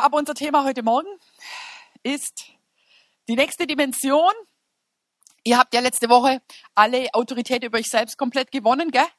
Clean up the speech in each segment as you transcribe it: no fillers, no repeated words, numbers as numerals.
aber unser Thema heute Morgen ist die nächste Dimension. Ihr habt ja letzte Woche alle Autorität über euch selbst komplett gewonnen, gell?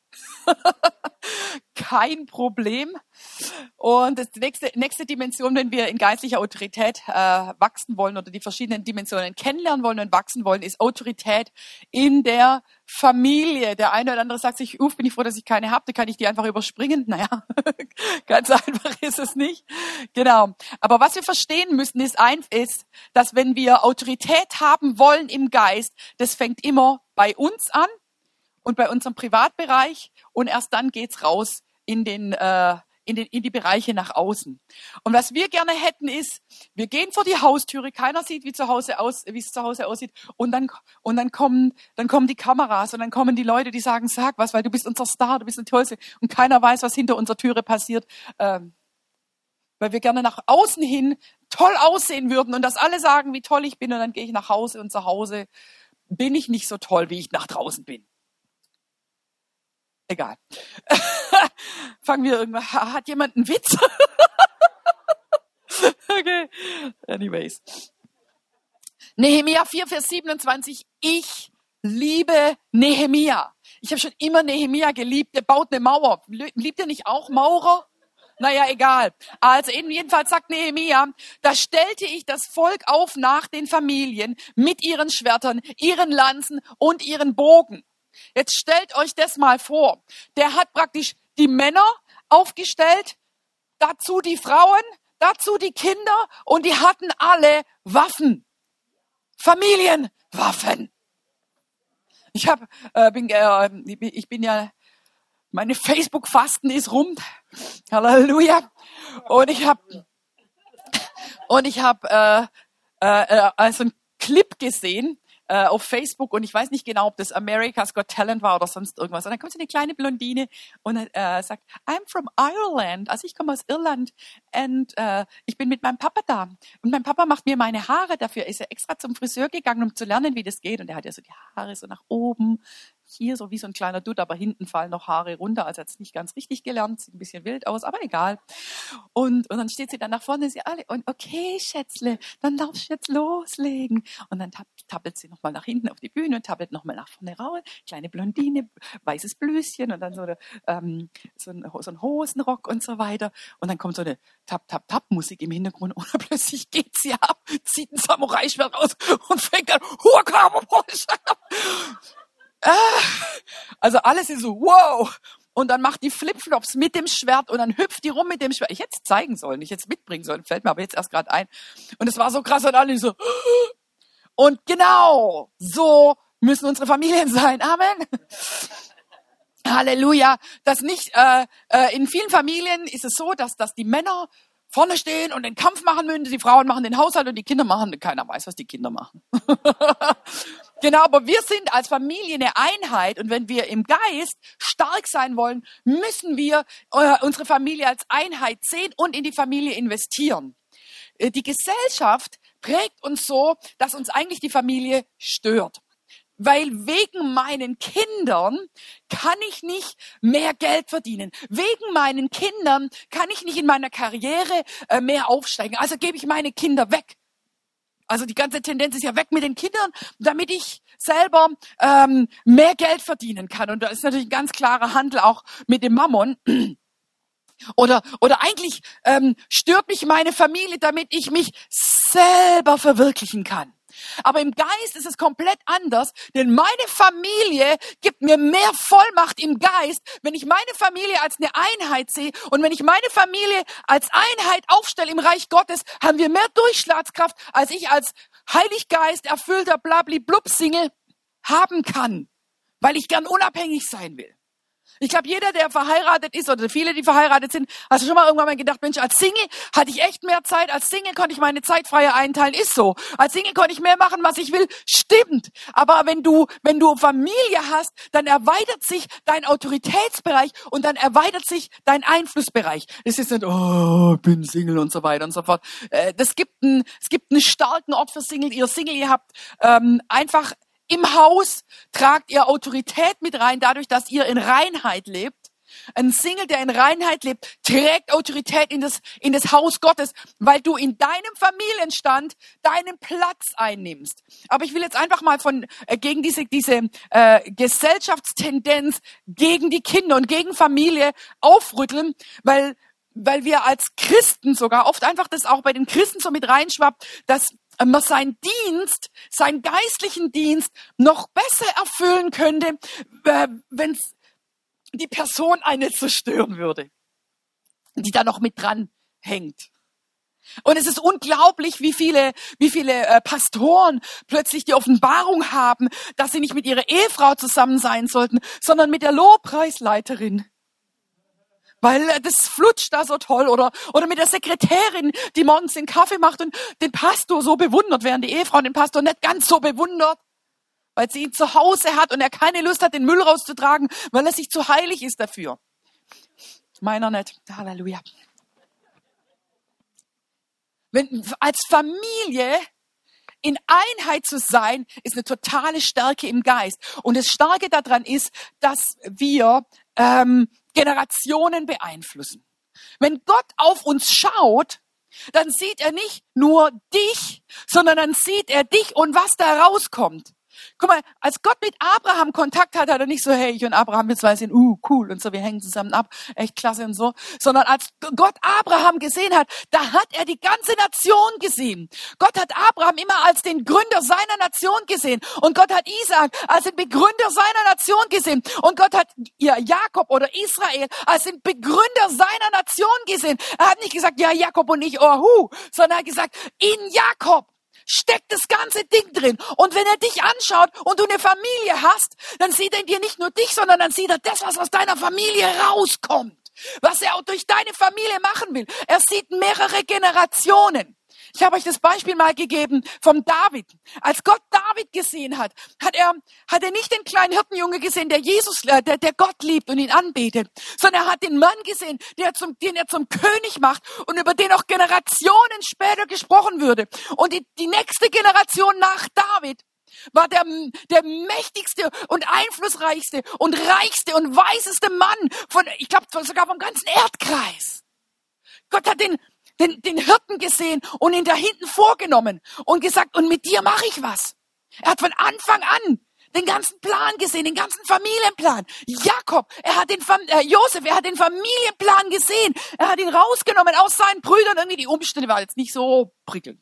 Kein Problem. Und das nächste Dimension, wenn wir in geistlicher Autorität wachsen wollen oder die verschiedenen Dimensionen kennenlernen wollen und wachsen wollen, ist Autorität in der Familie. Der eine oder andere sagt sich, bin ich froh, dass ich keine habe, da kann ich die einfach überspringen. Naja, ganz einfach ist es nicht. Genau. Aber was wir verstehen müssen, ist, dass wenn wir Autorität haben wollen im Geist, das fängt immer bei uns an und bei unserem Privatbereich und erst dann geht's raus in die Bereiche nach außen. Und was wir gerne hätten ist, wir gehen vor die Haustüre, keiner sieht, wie es zu Hause aussieht, und dann kommen die Kameras und dann kommen die Leute, die sagen, sag was, weil du bist unser Star, du bist eine Tollste, und keiner weiß, was hinter unserer Türe passiert, weil wir gerne nach außen hin toll aussehen würden und dass alle sagen, wie toll ich bin, und dann gehe ich nach Hause und zu Hause bin ich nicht so toll, wie ich nach draußen bin. Egal. Fangen wir irgendwann. Hat jemand einen Witz? Okay. Anyways. Nehemia 4, Vers 27. Ich liebe Nehemia. Ich habe schon immer Nehemia geliebt. Der baut eine Mauer. Liebt ihr nicht auch Maurer? Naja, egal. Also jedenfalls sagt Nehemia, da stellte ich das Volk auf nach den Familien mit ihren Schwertern, ihren Lanzen und ihren Bogen. Jetzt stellt euch das mal vor. Der hat praktisch die Männer aufgestellt, dazu die Frauen, dazu die Kinder, und die hatten alle Waffen. Familienwaffen. Ich bin ja, meine Facebook-Fasten ist rum. Halleluja. Und ich habe also einen Clip gesehen auf Facebook, und ich weiß nicht genau, ob das America's Got Talent war oder sonst irgendwas. Und dann kommt so eine kleine Blondine und sagt, I'm from Ireland, also ich komme aus Irland, und ich bin mit meinem Papa da. Und mein Papa macht mir meine Haare, dafür ist er extra zum Friseur gegangen, um zu lernen, wie das geht. Und er hat ja so die Haare so nach oben, hier so wie so ein kleiner Dutt, aber hinten fallen noch Haare runter, also hat es nicht ganz richtig gelernt, sieht ein bisschen wild aus, aber egal. Und dann steht sie dann nach vorne, sie alle, und okay, Schätzle, dann darfst du jetzt loslegen. Und dann tappelt sie nochmal nach hinten auf die Bühne und tappelt nochmal nach vorne raus, kleine Blondine, weißes Blüschen und dann so ein Hosenrock und so weiter. Und dann kommt so eine Tap-Tap-Tap-Musik im Hintergrund, und dann plötzlich geht sie ab, zieht ein Samurai-Schwert raus und fängt an, also alles ist so, wow. Und dann macht die Flipflops mit dem Schwert und dann hüpft die rum mit dem Schwert. Ich hätte es zeigen sollen, ich hätte es mitbringen sollen, fällt mir aber jetzt erst gerade ein. Und es war so krass und alle so. Und genau so müssen unsere Familien sein. Amen. Halleluja. Das nicht, in vielen Familien ist es so, dass die Männer vorne stehen und den Kampf machen müssen, die Frauen machen den Haushalt und die Kinder machen, keiner weiß, was die Kinder machen. Genau, aber wir sind als Familie eine Einheit, und wenn wir im Geist stark sein wollen, müssen wir unsere Familie als Einheit sehen und in die Familie investieren. Die Gesellschaft prägt uns so, dass uns eigentlich die Familie stört. Weil wegen meinen Kindern kann ich nicht mehr Geld verdienen. Wegen meinen Kindern kann ich nicht in meiner Karriere mehr aufsteigen. Also gebe ich meine Kinder weg. Also die ganze Tendenz ist ja weg mit den Kindern, damit ich selber mehr Geld verdienen kann. Und da ist natürlich ein ganz klarer Handel auch mit dem Mammon. Oder eigentlich stört mich meine Familie, damit ich mich selber verwirklichen kann. Aber im Geist ist es komplett anders, denn meine Familie gibt mir mehr Vollmacht im Geist, wenn ich meine Familie als eine Einheit sehe, und wenn ich meine Familie als Einheit aufstelle im Reich Gottes, haben wir mehr Durchschlagskraft, als ich als Heiliggeist erfüllter Blabli-Blub-Single haben kann, weil ich gern unabhängig sein will. Ich glaube, jeder, der verheiratet ist, oder viele, die verheiratet sind, hast du schon mal irgendwann mal gedacht, Mensch, als Single hatte ich echt mehr Zeit, als Single konnte ich meine Zeit freier einteilen, ist so. Als Single konnte ich mehr machen, was ich will, stimmt. Aber wenn du Familie hast, dann erweitert sich dein Autoritätsbereich und dann erweitert sich dein Einflussbereich. Es ist nicht, ich bin Single und so weiter und so fort. Es gibt einen starken Ort für Single. Ihr habt einfach im Haus tragt ihr Autorität mit rein, dadurch, dass ihr in Reinheit lebt. ein Single, der in Reinheit lebt, trägt Autorität in das Haus Gottes, weil du in deinem Familienstand deinen Platz einnimmst. Aber ich will jetzt einfach mal gegen diese Gesellschaftstendenz gegen die Kinder und gegen Familie aufrütteln, weil wir als Christen sogar oft einfach das auch bei den Christen so mit reinschwappt, dass man seinen geistlichen Dienst noch besser erfüllen könnte, wenn die Person einen zerstören würde, die da noch mit dran hängt. Und es ist unglaublich, wie viele Pastoren plötzlich die Offenbarung haben, dass sie nicht mit ihrer Ehefrau zusammen sein sollten, sondern mit der Lobpreisleiterin. Weil das flutscht da so toll. Oder mit der Sekretärin, die morgens den Kaffee macht und den Pastor so bewundert, während die Ehefrau den Pastor nicht ganz so bewundert, weil sie ihn zu Hause hat und er keine Lust hat, den Müll rauszutragen, weil er sich zu heilig ist dafür. Meiner nicht. Halleluja. Als Familie in Einheit zu sein, ist eine totale Stärke im Geist. Und das Starke daran ist, dass wir Generationen beeinflussen. Wenn Gott auf uns schaut, dann sieht er nicht nur dich, sondern dann sieht er dich und was da rauskommt. Guck mal, als Gott mit Abraham Kontakt hat, hat er nicht so, hey, ich und Abraham, wir zwei sind, cool und so, wir hängen zusammen ab, echt klasse und so. Sondern als Gott Abraham gesehen hat, da hat er die ganze Nation gesehen. Gott hat Abraham immer als den Gründer seiner Nation gesehen. Und Gott hat Isaak als den Begründer seiner Nation gesehen. Und Gott hat Jakob oder Israel als den Begründer seiner Nation gesehen. Er hat nicht gesagt, ja, Jakob und ich, sondern er hat gesagt, in Jakob steckt das ganze Ding drin. Und wenn er dich anschaut und du eine Familie hast, dann sieht er in dir nicht nur dich, sondern dann sieht er das, was aus deiner Familie rauskommt. Was er auch durch deine Familie machen will. Er sieht mehrere Generationen. Ich habe euch das Beispiel mal gegeben vom David. Als Gott David gesehen hat, hat er nicht den kleinen Hirtenjunge gesehen, der Gott liebt und ihn anbetet, sondern er hat den Mann gesehen, den er zum König macht und über den auch Generationen später gesprochen würde. Und die nächste Generation nach David war der mächtigste und einflussreichste und reichste und weiseste Mann ich glaube sogar vom ganzen Erdkreis. Gott hat den Hirten gesehen und ihn da hinten vorgenommen und gesagt, und mit dir mache ich was. Er hat von Anfang an den ganzen Plan gesehen, den ganzen Familienplan. Josef, er hat den Familienplan gesehen. Er hat ihn rausgenommen aus seinen Brüdern. Irgendwie die Umstände waren jetzt nicht so prickelnd.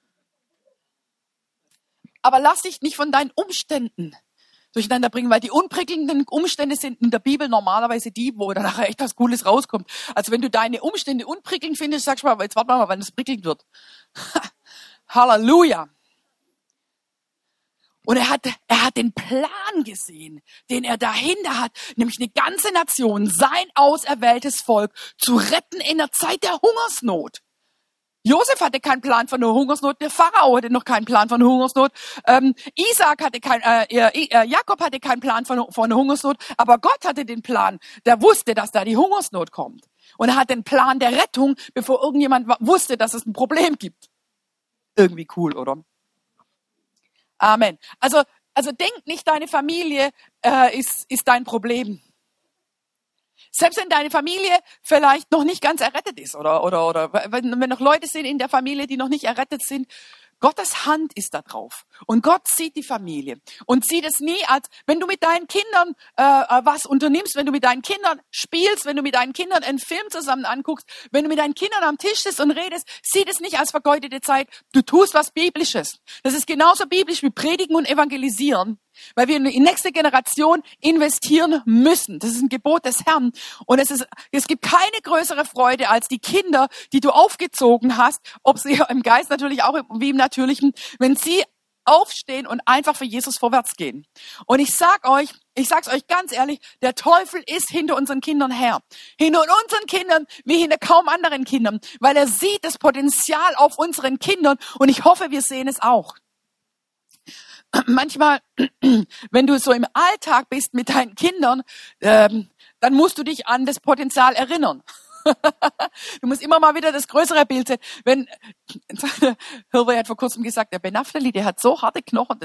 Aber lass dich nicht von deinen Umständen durcheinander bringen, weil die unprickelnden Umstände sind in der Bibel normalerweise die, wo dann nachher echt was Cooles rauskommt. Also wenn du deine Umstände unprickelnd findest, sagst du mal, jetzt warte mal, wann es prickelnd wird. Halleluja. Und er hat den Plan gesehen, den er dahinter hat, nämlich eine ganze Nation, sein auserwähltes Volk, zu retten in der Zeit der Hungersnot. Josef hatte keinen Plan von einer Hungersnot, der Pharao hatte noch keinen Plan von einer Hungersnot, Jakob hatte keinen Plan von einer Hungersnot, aber Gott hatte den Plan, der wusste, dass da die Hungersnot kommt. Und er hat den Plan der Rettung, bevor irgendjemand wusste, dass es ein Problem gibt. Irgendwie cool, oder? Amen. Also denk nicht, deine Familie ist dein Problem. Selbst wenn deine Familie vielleicht noch nicht ganz errettet ist oder wenn noch Leute sind in der Familie, die noch nicht errettet sind, Gottes Hand ist da drauf. Und Gott sieht die Familie und sieht es nie als, wenn du mit deinen Kindern was unternimmst, wenn du mit deinen Kindern spielst, wenn du mit deinen Kindern einen Film zusammen anguckst, wenn du mit deinen Kindern am Tisch sitzt und redest, sieht es nicht als vergeudete Zeit. Du tust was Biblisches. Das ist genauso biblisch wie Predigen und Evangelisieren, weil wir in die nächste Generation investieren müssen. Das ist ein Gebot des Herrn. Und es gibt keine größere Freude als die Kinder, die du aufgezogen hast, ob sie im Geist natürlich auch wie im Natürlichen, wenn sie aufstehen und einfach für Jesus vorwärts gehen. Und ich sag's euch ganz ehrlich, der Teufel ist hinter unseren Kindern her. Hinter unseren Kindern wie hinter kaum anderen Kindern, weil er sieht das Potenzial auf unseren Kindern und ich hoffe, wir sehen es auch. Manchmal, wenn du so im Alltag bist mit deinen Kindern, dann musst du dich an das Potenzial erinnern. Du musst immer mal wieder das größere Bild sehen. Hilwe hat vor kurzem gesagt, der Ben Naphtali, der hat so harte Knochen,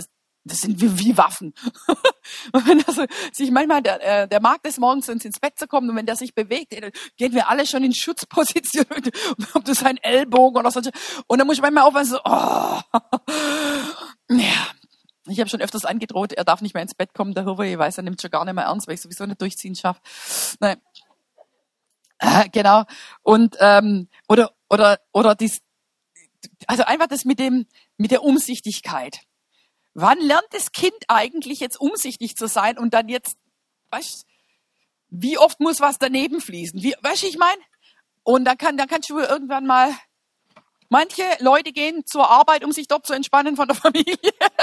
Das sind wie Waffen. Und wenn das sich manchmal, der mag des Morgens ins Bett zu kommen, und wenn der sich bewegt, dann gehen wir alle schon in Schutzposition, ob das ein Ellbogen oder so. Und dann muss ich manchmal aufpassen, so, oh. Ja. Ich habe schon öfters angedroht, er darf nicht mehr ins Bett kommen, der Hirwe, ich weiß, er nimmt schon gar nicht mehr ernst, weil ich sowieso nicht durchziehen schaffe. Nein. Genau. Und, oder dies, also einfach das mit der Umsichtigkeit. Wann lernt das Kind eigentlich jetzt umsichtig zu sein und dann jetzt, weißt, wie oft muss was daneben fließen? Weißt du, ich meine? Und dann kannst du irgendwann mal, manche Leute gehen zur Arbeit, um sich dort zu entspannen von der Familie.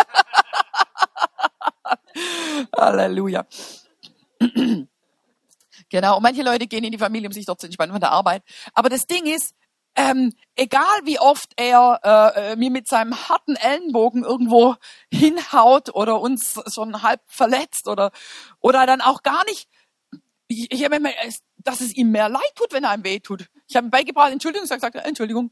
Halleluja. Genau, und manche Leute gehen in die Familie, um sich dort zu entspannen von der Arbeit. Aber das Ding ist, egal wie oft er mir mit seinem harten Ellenbogen irgendwo hinhaut oder uns schon halb verletzt oder dann auch gar nicht, ich habe immer, dass es ihm mehr leid tut, wenn er einem weh tut. Ich habe ihm beigebracht, Entschuldigung, sagt er, Entschuldigung.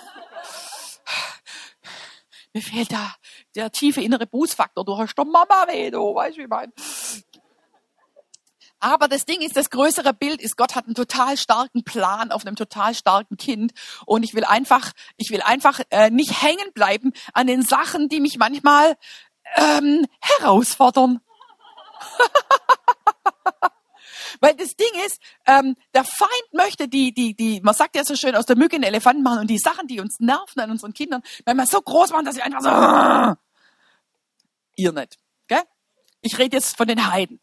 Mir fehlt da der tiefe innere Bußfaktor. Du hast doch Mama weh, du weißt, wie ich meine. Aber das Ding ist, das größere Bild ist, Gott hat einen total starken Plan auf einem total starken Kind. Und ich will einfach nicht hängen bleiben an den Sachen, die mich manchmal herausfordern. Weil das Ding ist, der Feind möchte man sagt ja so schön, aus der Mücke einen Elefanten machen und die Sachen, die uns nerven an unseren Kindern, wenn wir so groß machen, dass wir einfach so, ihr nicht, gell? Ich rede jetzt von den Heiden.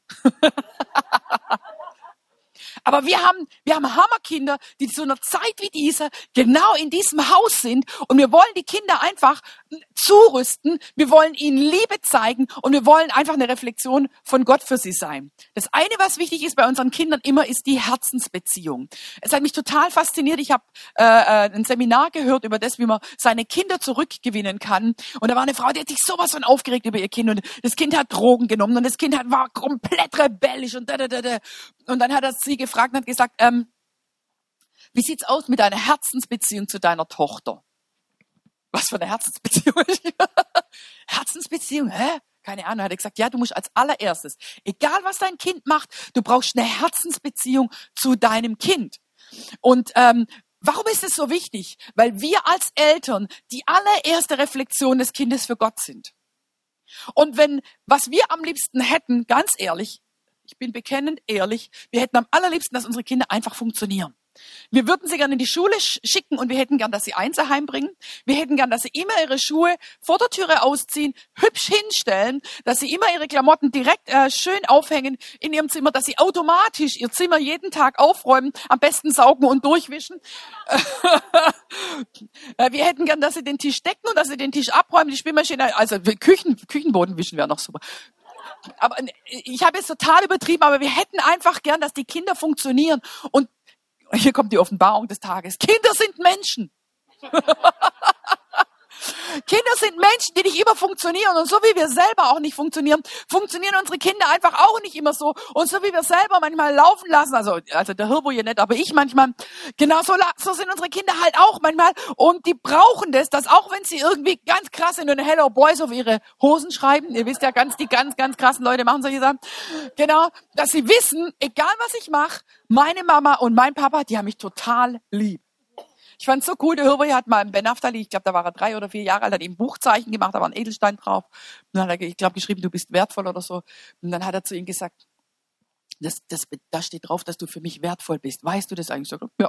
Aber wir haben Hammerkinder, die zu einer Zeit wie dieser genau in diesem Haus sind und wir wollen die Kinder einfach zurüsten, wir wollen ihnen Liebe zeigen und wir wollen einfach eine Reflexion von Gott für sie sein. Das eine, was wichtig ist bei unseren Kindern immer, ist die Herzensbeziehung. Es hat mich total fasziniert. Ich habe ein Seminar gehört über das, wie man seine Kinder zurückgewinnen kann. Und da war eine Frau, die hat sich sowas von aufgeregt über ihr Kind und das Kind hat Drogen genommen und das Kind war komplett rebellisch und Und dann hat er sie gefragt und hat gesagt, wie sieht's aus mit deiner Herzensbeziehung zu deiner Tochter? Was für eine Herzensbeziehung? Herzensbeziehung, hä? Keine Ahnung. Hat er gesagt, ja, du musst als allererstes, egal was dein Kind macht, du brauchst eine Herzensbeziehung zu deinem Kind. Und warum ist es so wichtig? Weil wir als Eltern die allererste Reflexion des Kindes für Gott sind. Und was wir am liebsten hätten, ganz ehrlich, ich bin bekennend ehrlich, wir hätten am allerliebsten, dass unsere Kinder einfach funktionieren. Wir würden sie gerne in die Schule schicken und wir hätten gern, dass sie eins heimbringen. Wir hätten gern, dass sie immer ihre Schuhe vor der Türe ausziehen, hübsch hinstellen, dass sie immer ihre Klamotten direkt schön aufhängen in ihrem Zimmer, dass sie automatisch ihr Zimmer jeden Tag aufräumen, am besten saugen und durchwischen. Wir hätten gern, dass sie den Tisch decken und dass sie den Tisch abräumen, die Spülmaschine, also Küchenboden wischen wäre noch super. Aber ich habe jetzt total übertrieben, aber wir hätten einfach gern, dass die Kinder funktionieren. Und hier kommt die Offenbarung des Tages. Kinder sind Menschen. Kinder sind Menschen, die nicht immer funktionieren. Und so wie wir selber auch nicht funktionieren, funktionieren unsere Kinder einfach auch nicht immer so. Und so wie wir selber manchmal laufen lassen, also der Hirbo hier nicht, aber ich manchmal, genau so sind unsere Kinder halt auch manchmal. Und die brauchen das, dass auch wenn sie irgendwie ganz krass in den Hello Boys auf ihre Hosen schreiben, ihr wisst ja, die ganz krassen Leute machen solche Sachen, genau, dass sie wissen, egal was ich mache, meine Mama und mein Papa, die haben mich total lieb. Ich fand's so cool, der Hirwe hat mal im Ben Naftali, ich glaube, da war er 3 oder 4 Jahre alt, hat ihm Buchzeichen gemacht, da war ein Edelstein drauf. Und dann hat er, ich glaube, geschrieben, du bist wertvoll oder so. Und dann hat er zu ihm gesagt, da steht drauf, dass du für mich wertvoll bist. Weißt du das eigentlich? So, ja.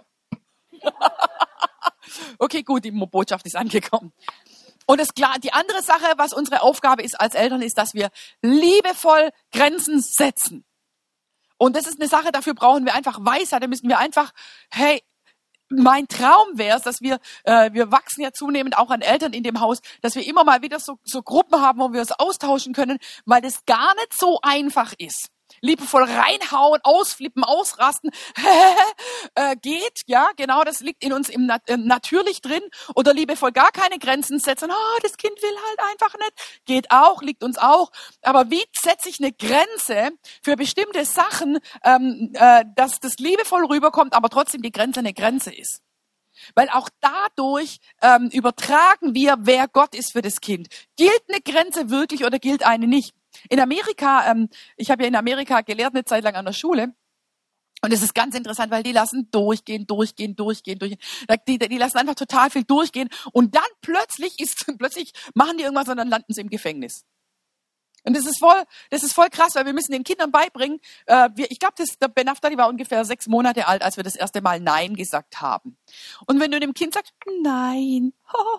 Okay, gut, die Botschaft ist angekommen. Und die andere Sache, was unsere Aufgabe ist als Eltern, ist, dass wir liebevoll Grenzen setzen. Und das ist eine Sache, dafür brauchen wir einfach Weisheit, da müssen wir einfach, hey, mein Traum wäre es, dass wir wachsen ja zunehmend auch an Eltern in dem Haus, dass wir immer mal wieder so Gruppen haben, wo wir uns austauschen können, weil das gar nicht so einfach ist. Liebevoll reinhauen, ausflippen, ausrasten, geht, ja, genau, das liegt in uns natürlich drin. Oder liebevoll gar keine Grenzen setzen, das Kind will halt einfach nicht, geht auch, liegt uns auch. Aber wie setze ich eine Grenze für bestimmte Sachen, dass das liebevoll rüberkommt, aber trotzdem die Grenze eine Grenze ist? Weil auch dadurch übertragen wir, wer Gott ist für das Kind. Gilt eine Grenze wirklich oder gilt eine nicht? In Amerika, ich habe ja in Amerika gelehrt eine Zeit lang an der Schule. Und es ist ganz interessant, weil die lassen durchgehen. Die lassen einfach total viel durchgehen. Und dann plötzlich machen die irgendwas und dann landen sie im Gefängnis. Und das ist voll krass, weil wir müssen den Kindern beibringen. Ich glaube, der Ben Naftali war ungefähr 6 Monate alt, als wir das erste Mal Nein gesagt haben. Und wenn du dem Kind sagst, Nein,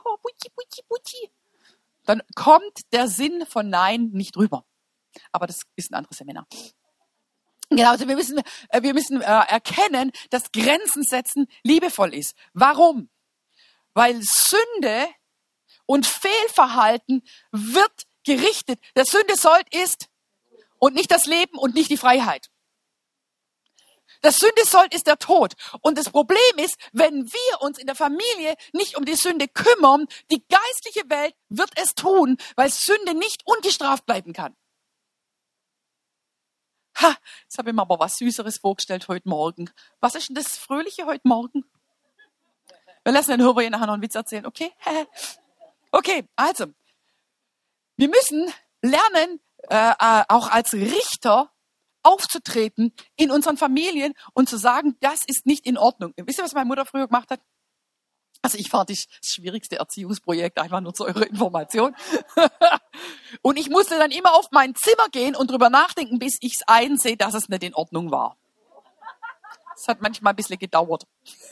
dann kommt der Sinn von Nein nicht rüber. Aber das ist ein anderes Seminar. Genau, also wir müssen erkennen, dass Grenzen setzen liebevoll ist. Warum? Weil Sünde und Fehlverhalten wird gerichtet. Der Sündesold ist und nicht das Leben und nicht die Freiheit. Das Sündesold ist der Tod. Und das Problem ist, wenn wir uns in der Familie nicht um die Sünde kümmern, die geistliche Welt wird es tun, weil Sünde nicht ungestraft bleiben kann. Jetzt habe ich mir aber was Süßeres vorgestellt heute Morgen. Was ist denn das Fröhliche heute Morgen? Wir lassen den Hörer nachher noch einen Witz erzählen, okay? Okay, also, wir müssen lernen, auch als Richter aufzutreten in unseren Familien und zu sagen, das ist nicht in Ordnung. Wisst ihr, was meine Mutter früher gemacht hat? Also ich fand das schwierigste Erziehungsprojekt, einfach nur zu eurer Information. Und ich musste dann immer auf mein Zimmer gehen und drüber nachdenken, bis ich es einsehe, dass es nicht in Ordnung war. Das hat manchmal ein bisschen gedauert.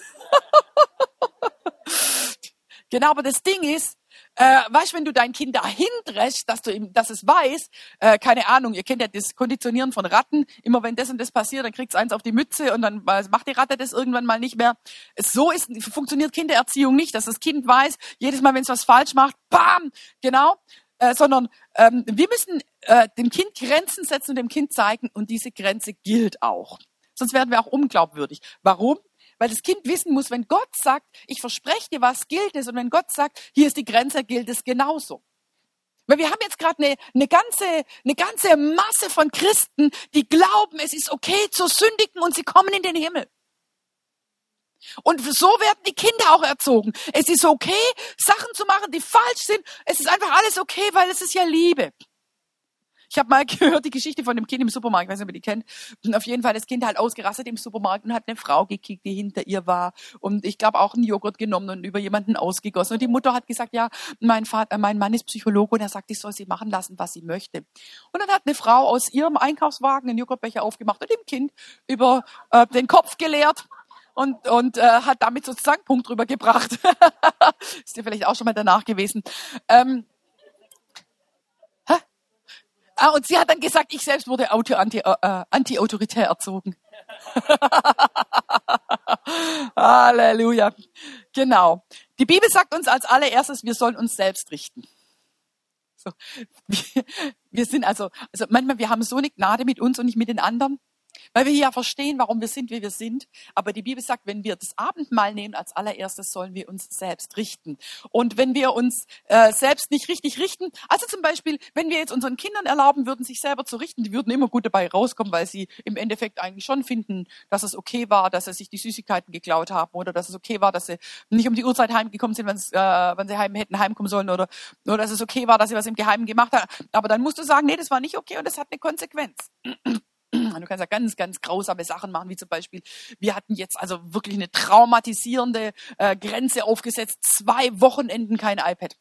Genau, aber das Ding ist, weißt, wenn du dein Kind dahin dräschst, dass es weiß, keine Ahnung, ihr kennt ja das Konditionieren von Ratten, immer wenn das und das passiert, dann kriegt's eins auf die Mütze und dann macht die Ratte das irgendwann mal nicht mehr. Funktioniert Kindererziehung nicht, dass das Kind weiß, jedes Mal, wenn es was falsch macht, bam, genau, sondern wir müssen dem Kind Grenzen setzen und dem Kind zeigen und diese Grenze gilt auch. Sonst werden wir auch unglaubwürdig. Warum? Weil das Kind wissen muss, wenn Gott sagt, ich verspreche dir was, gilt es. Und wenn Gott sagt, hier ist die Grenze, gilt es genauso. Weil wir haben jetzt gerade eine ganze Masse von Christen, die glauben, es ist okay zu sündigen und sie kommen in den Himmel. Und so werden die Kinder auch erzogen. Es ist okay, Sachen zu machen, die falsch sind. Es ist einfach alles okay, weil es ist ja Liebe. Ich habe mal gehört, die Geschichte von dem Kind im Supermarkt, ich weiß nicht, ob ihr die kennt. Und auf jeden Fall das Kind halt ausgerastet im Supermarkt und hat eine Frau gekickt, die hinter ihr war. Und ich glaube auch einen Joghurt genommen und über jemanden ausgegossen. Und die Mutter hat gesagt, ja, mein Mann ist Psychologe und er sagt, ich soll sie machen lassen, was sie möchte. Und dann hat eine Frau aus ihrem Einkaufswagen einen Joghurtbecher aufgemacht und dem Kind über den Kopf geleert. Und hat damit sozusagen Punkt drüber gebracht. Ist dir vielleicht auch schon mal danach gewesen. Und sie hat dann gesagt, ich selbst wurde anti-autoritär erzogen. Halleluja. Genau. Die Bibel sagt uns als allererstes, wir sollen uns selbst richten. So. Wir sind also manchmal, wir haben so eine Gnade mit uns und nicht mit den anderen. Weil wir hier ja verstehen, warum wir sind, wie wir sind. Aber die Bibel sagt, wenn wir das Abendmahl nehmen, als allererstes sollen wir uns selbst richten. Und wenn wir uns selbst nicht richtig richten, also zum Beispiel, wenn wir jetzt unseren Kindern erlauben würden, sich selber zu richten, die würden immer gut dabei rauskommen, weil sie im Endeffekt eigentlich schon finden, dass es okay war, dass sie sich die Süßigkeiten geklaut haben oder dass es okay war, dass sie nicht um die Uhrzeit heimgekommen sind, wenn sie hätten heimkommen sollen oder dass es okay war, dass sie was im Geheimen gemacht haben. Aber dann musst du sagen, nee, das war nicht okay und das hat eine Konsequenz. Du kannst ja ganz, ganz grausame Sachen machen, wie zum Beispiel, wir hatten jetzt also wirklich eine traumatisierende Grenze aufgesetzt, 2 Wochenenden kein iPad.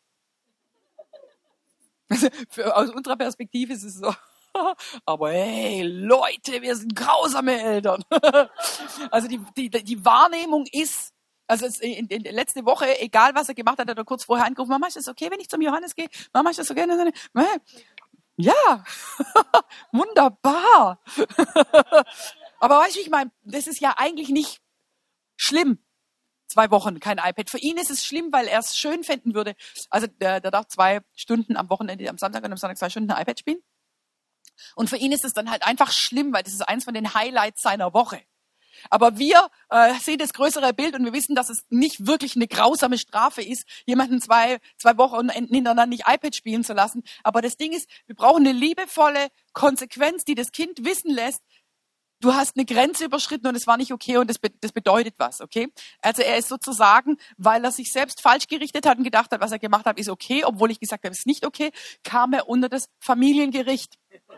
Aus unserer Perspektive ist es so, aber hey, Leute, wir sind grausame Eltern. Also die Wahrnehmung ist, also in letzte Woche, egal was er gemacht hat, hat er kurz vorher angerufen, Mama, ist das okay, wenn ich zum Johannes gehe? Mama, ist das okay? Ja, wunderbar. Aber weißt du, ich meine, das ist ja eigentlich nicht schlimm. 2 Wochen kein iPad. Für ihn ist es schlimm, weil er es schön finden würde. Also der darf 2 Stunden am Wochenende, am Samstag und am Sonntag 2 Stunden ein iPad spielen. Und für ihn ist es dann halt einfach schlimm, weil das ist eins von den Highlights seiner Woche. Aber wir sehen das größere Bild und wir wissen, dass es nicht wirklich eine grausame Strafe ist, jemanden 2 Wochen hintereinander nicht iPad spielen zu lassen. Aber das Ding ist, wir brauchen eine liebevolle Konsequenz, die das Kind wissen lässt, du hast eine Grenze überschritten und es war nicht okay und das bedeutet was, okay? Also er ist sozusagen, weil er sich selbst falsch gerichtet hat und gedacht hat, was er gemacht hat, ist okay, obwohl ich gesagt habe, ist nicht okay, kam er unter das Familiengericht.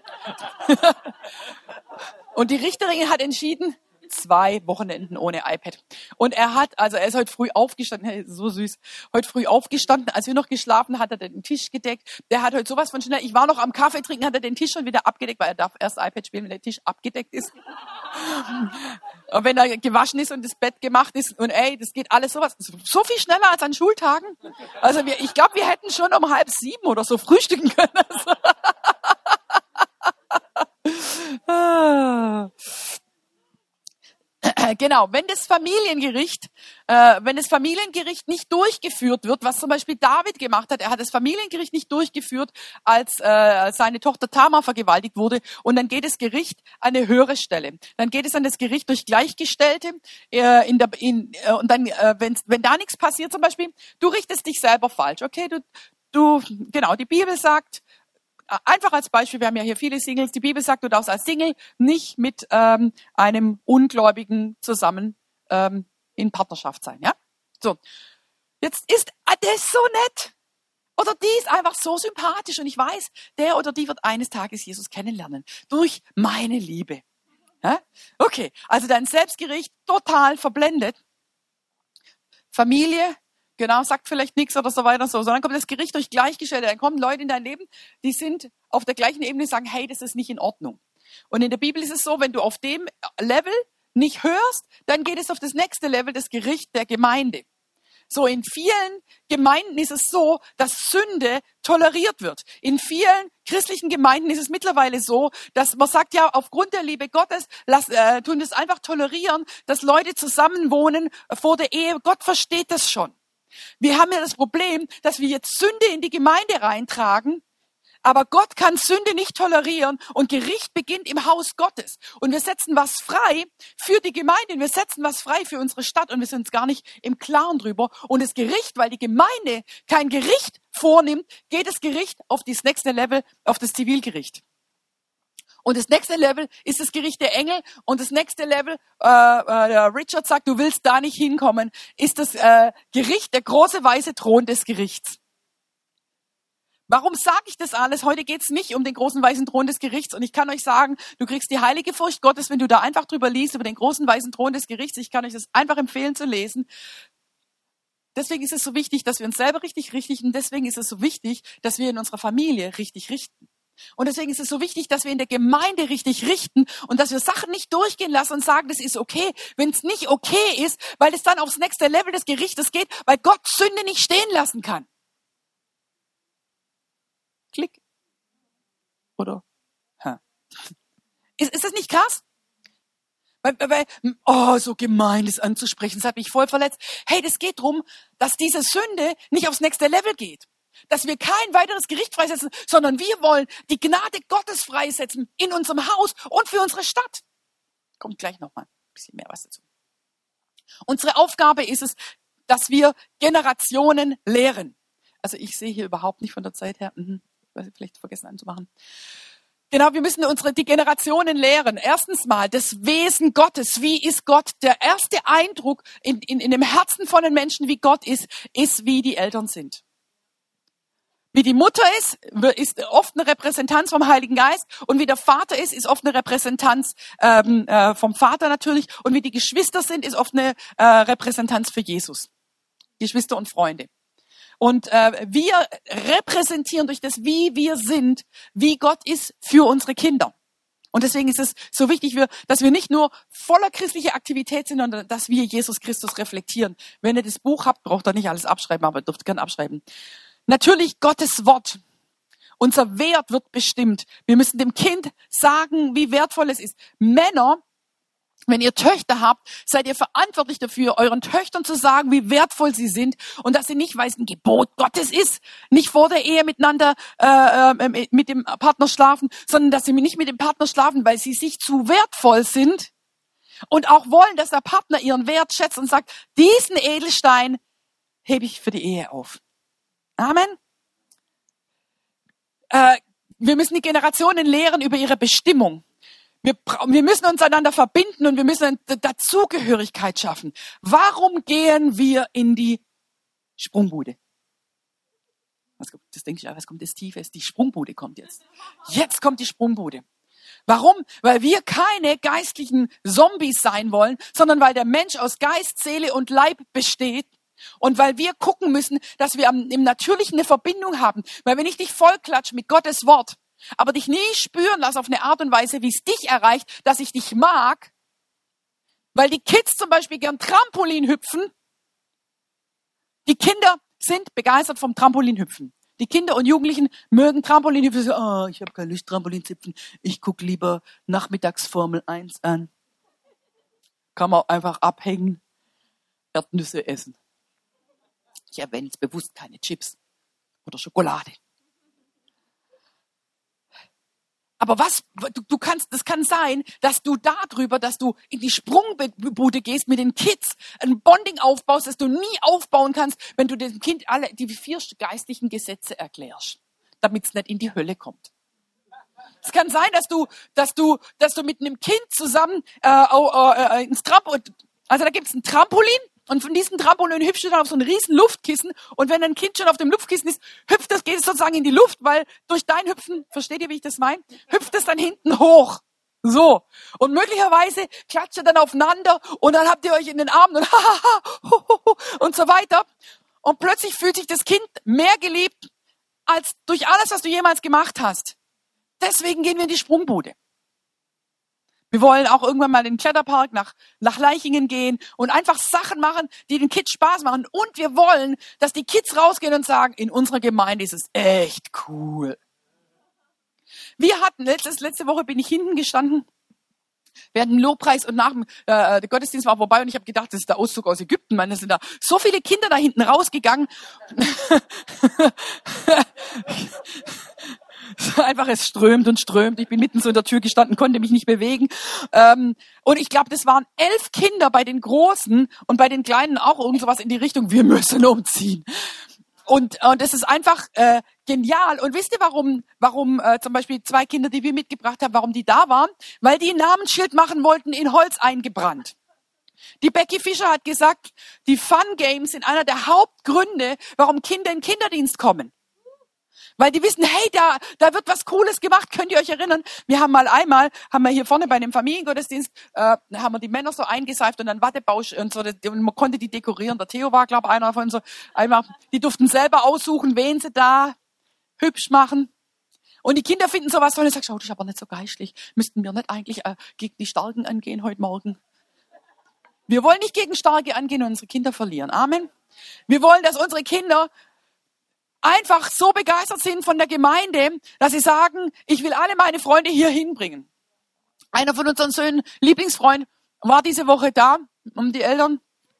Und die Richterin hat entschieden, 2 Wochenenden ohne iPad. Und er ist heute früh aufgestanden, hey, so süß, heute früh aufgestanden, als wir noch geschlafen, hat er den Tisch gedeckt. Der hat heute sowas von schnell, ich war noch am Kaffee trinken, hat er den Tisch schon wieder abgedeckt, weil er darf erst iPad spielen, wenn der Tisch abgedeckt ist. Und wenn er gewaschen ist und das Bett gemacht ist und das geht alles so viel schneller als an Schultagen. Also ich glaube, wir hätten schon um 6:30 oder so frühstücken können. Genau, wenn das Familiengericht nicht durchgeführt wird, was zum Beispiel David gemacht hat, er hat das Familiengericht nicht durchgeführt, als seine Tochter Tamar vergewaltigt wurde, und dann geht das Gericht an eine höhere Stelle. Dann geht es an das Gericht durch Gleichgestellte, und dann, wenn da nichts passiert, zum Beispiel, du richtest dich selber falsch, okay? Genau, die Bibel sagt, einfach als Beispiel, wir haben ja hier viele Singles, die Bibel sagt, du darfst als Single nicht mit einem Ungläubigen zusammen in Partnerschaft sein, ja? So, jetzt ist der so nett oder die ist einfach so sympathisch und ich weiß, der oder die wird eines Tages Jesus kennenlernen durch meine Liebe. Ja? Okay, also dein Selbstgericht total verblendet. Familie, genau, sagt vielleicht nichts oder so weiter, so. Dann kommt das Gericht durch Gleichgestellte. Dann kommen Leute in dein Leben, die sind auf der gleichen Ebene, sagen, hey, das ist nicht in Ordnung. Und in der Bibel ist es so, wenn du auf dem Level nicht hörst, dann geht es auf das nächste Level, das Gericht der Gemeinde. So, in vielen Gemeinden ist es so, dass Sünde toleriert wird. In vielen christlichen Gemeinden ist es mittlerweile so, dass man sagt, ja, aufgrund der Liebe Gottes tun wir es einfach tolerieren, dass Leute zusammenwohnen vor der Ehe. Gott versteht das schon. Wir haben ja das Problem, dass wir jetzt Sünde in die Gemeinde reintragen, aber Gott kann Sünde nicht tolerieren und Gericht beginnt im Haus Gottes. Und wir setzen was frei für die Gemeinde, wir setzen was frei für unsere Stadt und wir sind uns gar nicht im Klaren drüber. Und das Gericht, weil die Gemeinde kein Gericht vornimmt, geht das Gericht auf das nächste Level, auf das Zivilgericht. Und das nächste Level ist das Gericht der Engel. Und das nächste Level, Richard sagt, du willst da nicht hinkommen, ist das Gericht, der große weiße Thron des Gerichts. Warum sage ich das alles? Heute geht es nicht um den großen weißen Thron des Gerichts. Und ich kann euch sagen, du kriegst die heilige Furcht Gottes, wenn du da einfach drüber liest, über den großen weißen Thron des Gerichts. Ich kann euch das einfach empfehlen zu lesen. Deswegen ist es so wichtig, dass wir uns selber richtig richten. Deswegen ist es so wichtig, dass wir in unserer Familie richtig richten. Und deswegen ist es so wichtig, dass wir in der Gemeinde richtig richten und dass wir Sachen nicht durchgehen lassen und sagen, das ist okay, wenn es nicht okay ist, weil es dann aufs nächste Level des Gerichtes geht, weil Gott Sünde nicht stehen lassen kann. Klick. Oder? Ist das nicht krass? Weil, so gemein, das anzusprechen, das hat mich voll verletzt. Hey, das geht darum, dass diese Sünde nicht aufs nächste Level geht. Dass wir kein weiteres Gericht freisetzen, sondern wir wollen die Gnade Gottes freisetzen in unserem Haus und für unsere Stadt. Kommt gleich nochmal ein bisschen mehr was dazu. Unsere Aufgabe ist es, dass wir Generationen lehren. Also ich sehe hier überhaupt nicht von der Zeit her, vielleicht vergessen anzumachen. Genau, wir müssen die Generationen lehren. Erstens mal, das Wesen Gottes. Wie ist Gott? Der erste Eindruck in dem Herzen von den Menschen, wie Gott ist, wie die Eltern sind. Wie die Mutter ist oft eine Repräsentanz vom Heiligen Geist. Und wie der Vater ist oft eine Repräsentanz vom Vater natürlich. Und wie die Geschwister sind, ist oft eine Repräsentanz für Jesus. Geschwister und Freunde. Und wir repräsentieren durch das, wie wir sind, wie Gott ist für unsere Kinder. Und deswegen ist es so wichtig, dass wir nicht nur voller christlicher Aktivität sind, sondern dass wir Jesus Christus reflektieren. Wenn ihr das Buch habt, braucht ihr nicht alles abschreiben, aber ihr dürft gerne abschreiben. Natürlich Gottes Wort. Unser Wert wird bestimmt. Wir müssen dem Kind sagen, wie wertvoll es ist. Männer, wenn ihr Töchter habt, seid ihr verantwortlich dafür, euren Töchtern zu sagen, wie wertvoll sie sind und dass sie nicht, weil es ein Gebot Gottes ist, nicht vor der Ehe miteinander mit dem Partner schlafen, sondern dass sie nicht mit dem Partner schlafen, weil sie sich zu wertvoll sind und auch wollen, dass der Partner ihren Wert schätzt und sagt, diesen Edelstein hebe ich für die Ehe auf. Amen. Wir müssen die Generationen lehren über ihre Bestimmung. Wir müssen uns einander verbinden und wir müssen eine Dazugehörigkeit schaffen. Warum gehen wir in die Sprungbude? Das denke ich, was kommt das Tiefes? Die Sprungbude kommt jetzt. Jetzt kommt die Sprungbude. Warum? Weil wir keine geistlichen Zombies sein wollen, sondern weil der Mensch aus Geist, Seele und Leib besteht. Und weil wir gucken müssen, dass wir im Natürlichen eine Verbindung haben. Weil wenn ich dich vollklatsche mit Gottes Wort, aber dich nie spüren lasse auf eine Art und Weise, wie es dich erreicht, dass ich dich mag, weil die Kids zum Beispiel gern Trampolin hüpfen. Die Kinder sind begeistert vom Trampolinhüpfen. Die Kinder und Jugendlichen mögen Trampolinhüpfen. So, ich habe keine Lust, Trampolin zu hüpfen. Ich gucke lieber nachmittags Formel 1 an. Kann man einfach abhängen, Erdnüsse essen. Ich erwähne jetzt bewusst keine Chips oder Schokolade. Aber das kann sein, dass du dass du in die Sprungbude gehst mit den Kids, ein Bonding aufbaust, das du nie aufbauen kannst, wenn du dem Kind alle die 4 geistlichen Gesetze erklärst, damit es nicht in die Hölle kommt. Es kann sein, dass du mit einem Kind zusammen ins Trampolin, also da gibt's ein Trampolin. Und von diesem Trampolin hüpfst du dann auf so ein riesen Luftkissen. Und wenn ein Kind schon auf dem Luftkissen ist, geht es sozusagen in die Luft, weil durch dein Hüpfen, versteht ihr, wie ich das meine? Hüpft es dann hinten hoch. So. Und möglicherweise klatscht ihr dann aufeinander und dann habt ihr euch in den Armen und so weiter. Und plötzlich fühlt sich das Kind mehr geliebt als durch alles, was du jemals gemacht hast. Deswegen gehen wir in die Sprungbude. Wir wollen auch irgendwann mal in den Kletterpark nach Leichingen gehen und einfach Sachen machen, die den Kids Spaß machen. Und wir wollen, dass die Kids rausgehen und sagen, in unserer Gemeinde ist es echt cool. Wir hatten, letzte Woche bin ich hinten gestanden, während dem Lobpreis und nach dem der Gottesdienst war vorbei und ich habe gedacht, das ist der Auszug aus Ägypten. Es sind da so viele Kinder da hinten rausgegangen. Einfach, es strömt und strömt. Ich bin mitten so in der Tür gestanden, konnte mich nicht bewegen. Und ich glaube, das waren 11 Kinder bei den Großen und bei den Kleinen auch irgend sowas in die Richtung, wir müssen umziehen. Und es ist einfach genial. Und wisst ihr, warum zum Beispiel 2 Kinder, die wir mitgebracht haben, warum die da waren? Weil die ein Namensschild machen wollten, in Holz eingebrannt. Die Becky Fischer hat gesagt, die Fun Games sind einer der Hauptgründe, warum Kinder in den Kinderdienst kommen. Weil die wissen, hey, da wird was Cooles gemacht. Könnt ihr euch erinnern? Wir haben wir hier vorne bei einem Familiengottesdienst, haben wir die Männer so eingeseift und dann Wattebausch und so, und man konnte die dekorieren. Der Theo war, glaube ich, einer von so, einmal, die durften selber aussuchen, wen sie da hübsch machen. Und die Kinder finden sowas toll und sagen, schau, das ist aber nicht so geistlich. Müssten wir nicht eigentlich gegen die Starken angehen heute Morgen? Wir wollen nicht gegen Starke angehen und unsere Kinder verlieren. Amen. Wir wollen, dass unsere Kinder einfach so begeistert sind von der Gemeinde, dass sie sagen, ich will alle meine Freunde hier hinbringen. Einer von unseren Söhnen, Lieblingsfreund, war diese Woche da und die Eltern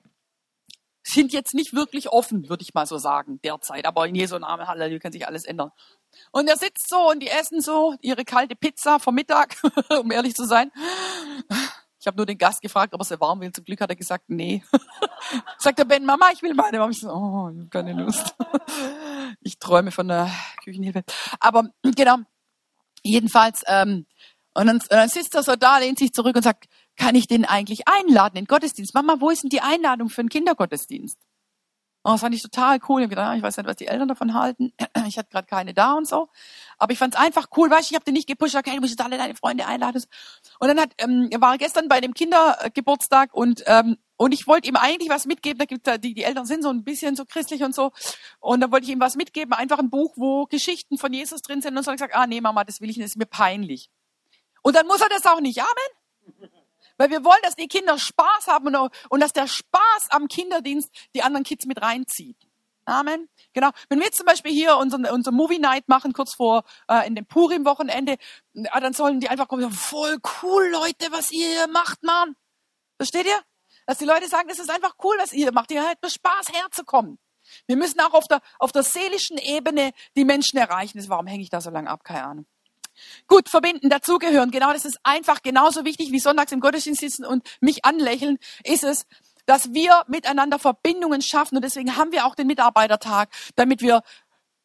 sind jetzt nicht wirklich offen, würde ich mal so sagen, derzeit. Aber in Jesu Namen, Halleluja, kann sich alles ändern. Und er sitzt so und die essen so ihre kalte Pizza vom Mittag, um ehrlich zu sein. Ich habe nur den Gast gefragt, ob er sie warm will. Zum Glück hat er gesagt, nee. Sagt der Ben, Mama, ich will meine. Mama, ich so, oh, ich habe keine Lust. Ich träume von der Küchenhilfe. Aber genau, jedenfalls, und dann sitzt er so da, lehnt sich zurück und sagt, kann ich den eigentlich einladen in den Gottesdienst? Mama, wo ist denn die Einladung für einen Kindergottesdienst? Oh, das fand ich total cool. Ich habe gedacht, ich weiß nicht, was die Eltern davon halten. Ich hatte gerade keine da und so. Aber ich fand es einfach cool, weißt du, ich habe den nicht gepusht, okay, du musst alle deine Freunde einladen. Und dann war er gestern bei dem Kindergeburtstag und ich wollte ihm eigentlich was mitgeben. Da gibt's die Eltern sind so ein bisschen so christlich und so. Und dann wollte ich ihm was mitgeben, einfach ein Buch, wo Geschichten von Jesus drin sind. Und so hat er gesagt, nee, Mama, das will ich nicht, das ist mir peinlich. Und dann muss er das auch nicht. Amen. Weil wir wollen, dass die Kinder Spaß haben und dass der Spaß am Kinderdienst die anderen Kids mit reinzieht. Amen. Genau. Wenn wir jetzt zum Beispiel hier unser Movie Night machen, kurz vor in dem Purim-Wochenende, dann sollen die einfach kommen, voll cool, Leute, was ihr hier macht, Mann. Versteht ihr? Dass die Leute sagen, das ist einfach cool, was ihr macht. Ihr habt Spaß herzukommen. Wir müssen auch auf der seelischen Ebene die Menschen erreichen. Warum hänge ich da so lange ab? Keine Ahnung. Gut, verbinden, dazugehören. Genau, das ist einfach genauso wichtig wie sonntags im Gottesdienst sitzen und mich anlächeln, ist es, dass wir miteinander Verbindungen schaffen. Und deswegen haben wir auch den Mitarbeitertag, damit wir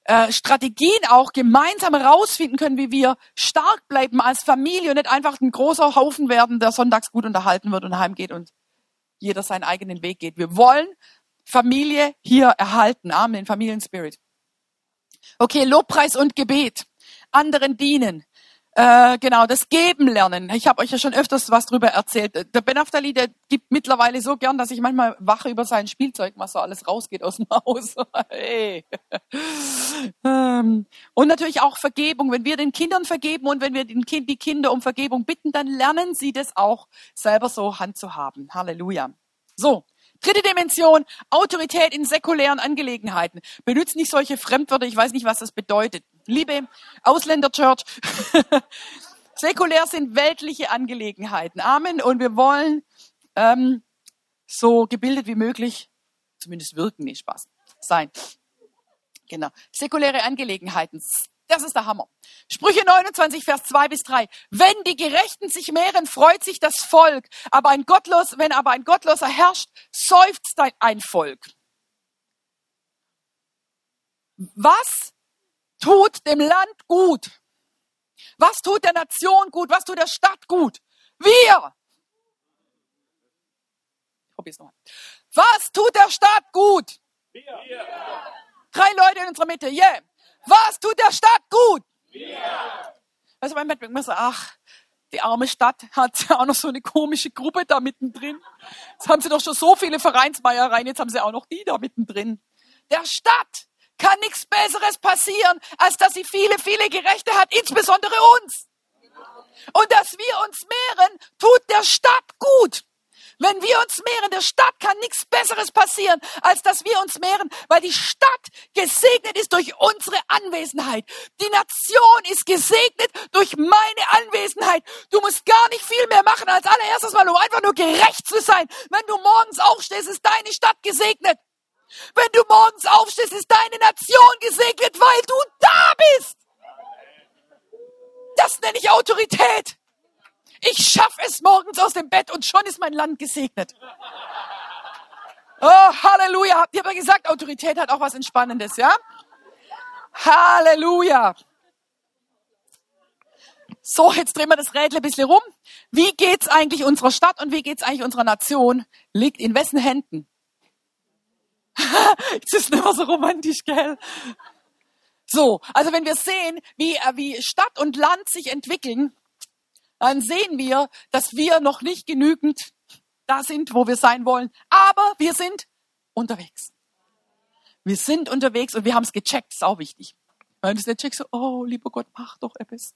Strategien auch gemeinsam herausfinden können, wie wir stark bleiben als Familie und nicht einfach ein großer Haufen werden, der sonntags gut unterhalten wird und heimgeht und jeder seinen eigenen Weg geht. Wir wollen Familie hier erhalten. Amen, den Familienspirit. Okay, Lobpreis und Gebet. Anderen dienen. Genau, das Geben lernen. Ich habe euch ja schon öfters was drüber erzählt. Der Ben Aftali, der gibt mittlerweile so gern, dass ich manchmal wache über sein Spielzeug, was so alles rausgeht aus dem Haus. Hey. Und natürlich auch Vergebung. Wenn wir den Kindern vergeben und wenn wir die Kinder um Vergebung bitten, dann lernen sie das auch selber so handzuhaben. Halleluja. So. Dritte Dimension, Autorität in säkulären Angelegenheiten. Benutzt nicht solche Fremdwörter, ich weiß nicht, was das bedeutet. Liebe Ausländer-Church, säkulär sind weltliche Angelegenheiten. Amen. Und wir wollen so gebildet wie möglich, zumindest wirken, nicht Spaß, sein. Genau. Säkuläre Angelegenheiten. Das ist der Hammer. Sprüche 29, Vers 2-3. Wenn die Gerechten sich mehren, freut sich das Volk. Wenn aber ein Gottloser herrscht, seufzt ein Volk. Was tut dem Land gut? Was tut der Nation gut? Was tut der Stadt gut? Wir! Ich probier's nochmal. Was tut der Stadt gut? Wir. 3 Leute in unserer Mitte. Yeah. Was tut der Stadt gut? Wir. Also manchmal denkt man so, ach, die arme Stadt hat auch noch so eine komische Gruppe da mittendrin. Jetzt haben sie doch schon so viele Vereinsmeiereien, jetzt haben sie auch noch die da mittendrin. Der Stadt kann nichts Besseres passieren, als dass sie viele, viele Gerechte hat, insbesondere uns. Und dass wir uns mehren, tut der Stadt gut. Wenn wir uns mehren, der Stadt kann nichts Besseres passieren, als dass wir uns mehren, weil die Stadt gesegnet ist durch unsere Anwesenheit. Die Nation ist gesegnet durch meine Anwesenheit. Du musst gar nicht viel mehr machen als allererstes mal, um einfach nur gerecht zu sein. Wenn du morgens aufstehst, ist deine Stadt gesegnet. Wenn du morgens aufstehst, ist deine Nation gesegnet, weil du da bist. Das nenne ich Autorität. Ich schaffe es morgens aus dem Bett und schon ist mein Land gesegnet. Oh, Halleluja. Habt ihr aber gesagt, Autorität hat auch was Entspannendes, ja? Halleluja. So, jetzt drehen wir das Rädle ein bisschen rum. Wie geht's eigentlich unserer Stadt und wie geht's eigentlich unserer Nation? Liegt in wessen Händen? Jetzt ist nicht mehr so romantisch, gell? So, also wenn wir sehen, wie Stadt und Land sich entwickeln, dann sehen wir, dass wir noch nicht genügend da sind, wo wir sein wollen. Aber wir sind unterwegs. Wir sind unterwegs und wir haben es gecheckt, ist auch wichtig. Wenn du es nicht checkst, so, oh, lieber Gott, mach doch etwas.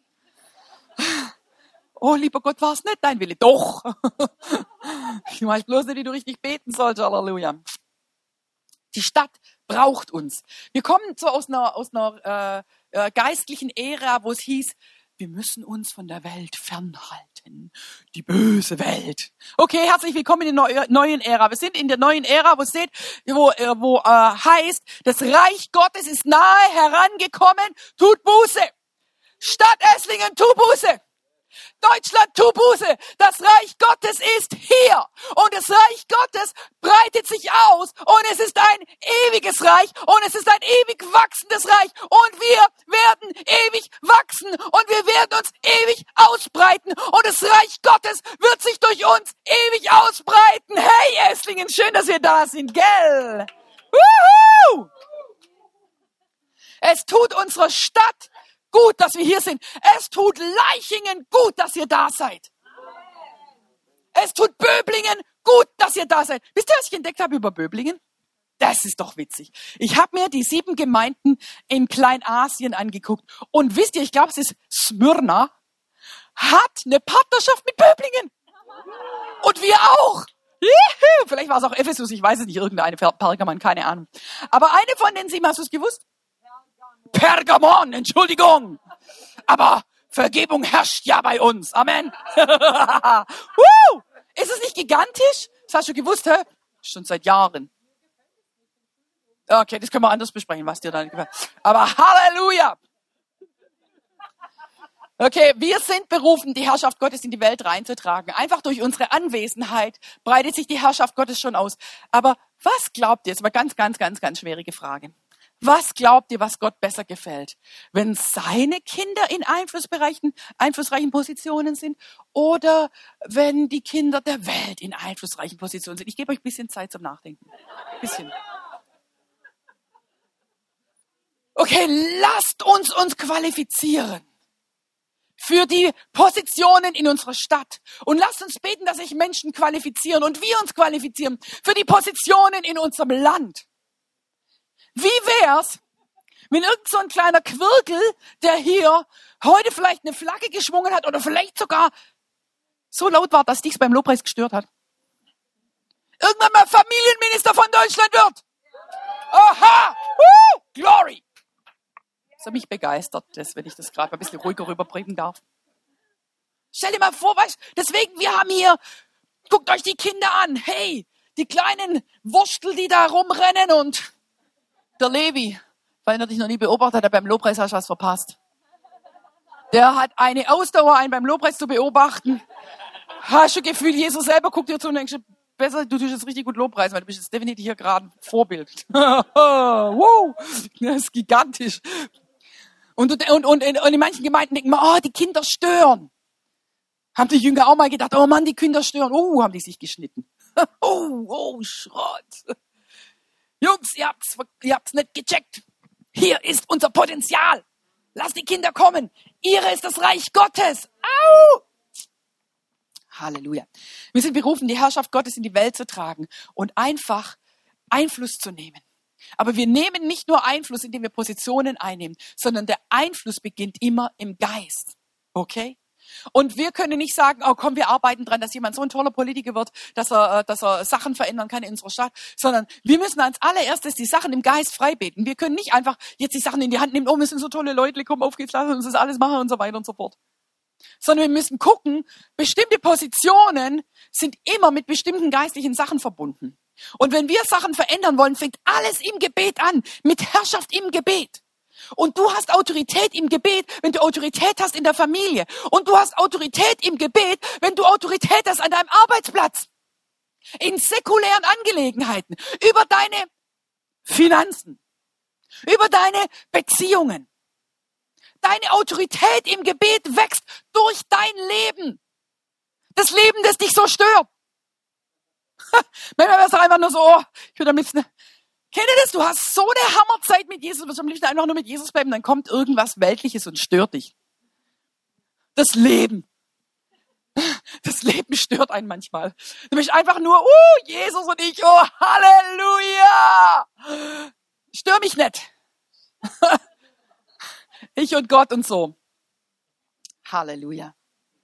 Oh, lieber Gott, war es nicht dein Wille? Doch. Ich weiß bloß nicht, wie du richtig beten sollst. Halleluja. Die Stadt braucht uns. Wir kommen so aus einer geistlichen Ära, wo es hieß, wir müssen uns von der Welt fernhalten. Die böse Welt. Okay, herzlich willkommen in der neuen Ära. Wir sind in der neuen Ära, wo heißt, das Reich Gottes ist nahe herangekommen. Tut Buße. Stadt Esslingen, tu Buße. Deutschland, tu Buße. Das Reich Gottes ist hier. Und das Reich Gottes breitet sich aus. Und es ist ein ewiges Reich. Und es ist ein ewig wachsendes Reich. Und wir werden ewig wachsen. Und wir werden uns ewig ausbreiten. Und das Reich Gottes wird sich durch uns ewig ausbreiten. Hey Esslingen, schön, dass wir da sind, gell? Wuhu! Es tut unserer Stadt gut, dass wir hier sind. Es tut Leichingen gut, dass ihr da seid. Es tut Böblingen gut, dass ihr da seid. Wisst ihr, was ich entdeckt habe über Böblingen? Das ist doch witzig. Ich habe mir die 7 Gemeinden in Kleinasien angeguckt. Und wisst ihr, ich glaube, es ist Smyrna, hat eine Partnerschaft mit Böblingen. Und wir auch. Juhu. Vielleicht war es auch Ephesus, ich weiß es nicht, irgendeine Pergamon, keine Ahnung. Aber eine von den 7, hast du es gewusst? Pergamon, Entschuldigung. Aber Vergebung herrscht ja bei uns. Amen. Ist es nicht gigantisch? Das hast du gewusst, hä? Schon seit Jahren. Okay, das können wir anders besprechen, was dir da gefällt. Aber Halleluja. Okay, wir sind berufen, die Herrschaft Gottes in die Welt reinzutragen. Einfach durch unsere Anwesenheit breitet sich die Herrschaft Gottes schon aus. Aber was glaubt ihr? Jetzt mal ganz schwierige Frage. Was glaubt ihr, was Gott besser gefällt? Wenn seine Kinder in einflussreichen Positionen sind oder wenn die Kinder der Welt in einflussreichen Positionen sind? Ich gebe euch ein bisschen Zeit zum Nachdenken. Ein bisschen. Okay, lasst uns qualifizieren für die Positionen in unserer Stadt. Und lasst uns beten, dass sich Menschen qualifizieren und wir uns qualifizieren für die Positionen in unserem Land. Wie wär's, wenn irgend so ein kleiner Quirkel, der hier heute vielleicht eine Flagge geschwungen hat oder vielleicht sogar so laut war, dass dich's beim Lobpreis gestört hat, irgendwann mal Familienminister von Deutschland wird. Aha! Glory! Das hat mich begeistert, wenn ich das gerade ein bisschen ruhiger rüberbringen darf. Stell dir mal vor, weißt, deswegen, wir haben hier, guckt euch die Kinder an. Hey, die kleinen Wurstel, die da rumrennen und der Levi, weil er dich noch nie beobachtet hat, beim Lobpreis hast du was verpasst. Der hat eine Ausdauer, einen beim Lobpreis zu beobachten. Hast du Gefühl, Jesus selber guckt dir zu und denkst, besser, du tust jetzt richtig gut Lobpreis, weil du bist jetzt definitiv hier gerade ein Vorbild. Wow, das ist gigantisch. Und in manchen Gemeinden denken wir, die Kinder stören. Haben die Jünger auch mal gedacht, oh Mann, die Kinder stören. Haben die sich geschnitten. Schrott. Jungs, ihr habt's nicht gecheckt. Hier ist unser Potenzial. Lasst die Kinder kommen. Ihre ist das Reich Gottes. Au! Halleluja. Wir sind berufen, die Herrschaft Gottes in die Welt zu tragen und einfach Einfluss zu nehmen. Aber wir nehmen nicht nur Einfluss, indem wir Positionen einnehmen, sondern der Einfluss beginnt immer im Geist. Okay? Und wir können nicht sagen, komm, wir arbeiten dran, dass jemand so ein toller Politiker wird, dass er Sachen verändern kann in unserer Stadt, sondern wir müssen als allererstes die Sachen im Geist freibeten. Wir können nicht einfach jetzt die Sachen in die Hand nehmen, wir sind so tolle Leute, komm, auf geht's, lass uns das alles machen und so weiter und so fort. Sondern wir müssen gucken, bestimmte Positionen sind immer mit bestimmten geistlichen Sachen verbunden. Und wenn wir Sachen verändern wollen, fängt alles im Gebet an, mit Herrschaft im Gebet. Und du hast Autorität im Gebet, wenn du Autorität hast in der Familie. Und du hast Autorität im Gebet, wenn du Autorität hast an deinem Arbeitsplatz. In säkulären Angelegenheiten, über deine Finanzen, über deine Beziehungen. Deine Autorität im Gebet wächst durch dein Leben. Das Leben, das dich so stört. Manchmal wäre es einfach nur so, ich würde am liebsten, kennt ihr das? Du hast so eine Hammerzeit mit Jesus, du willst am liebsten einfach nur mit Jesus bleiben, dann kommt irgendwas Weltliches und stört dich. Das Leben stört einen manchmal. Du bist einfach nur, Jesus und ich, Halleluja! Stör mich nicht. Ich und Gott und so. Halleluja.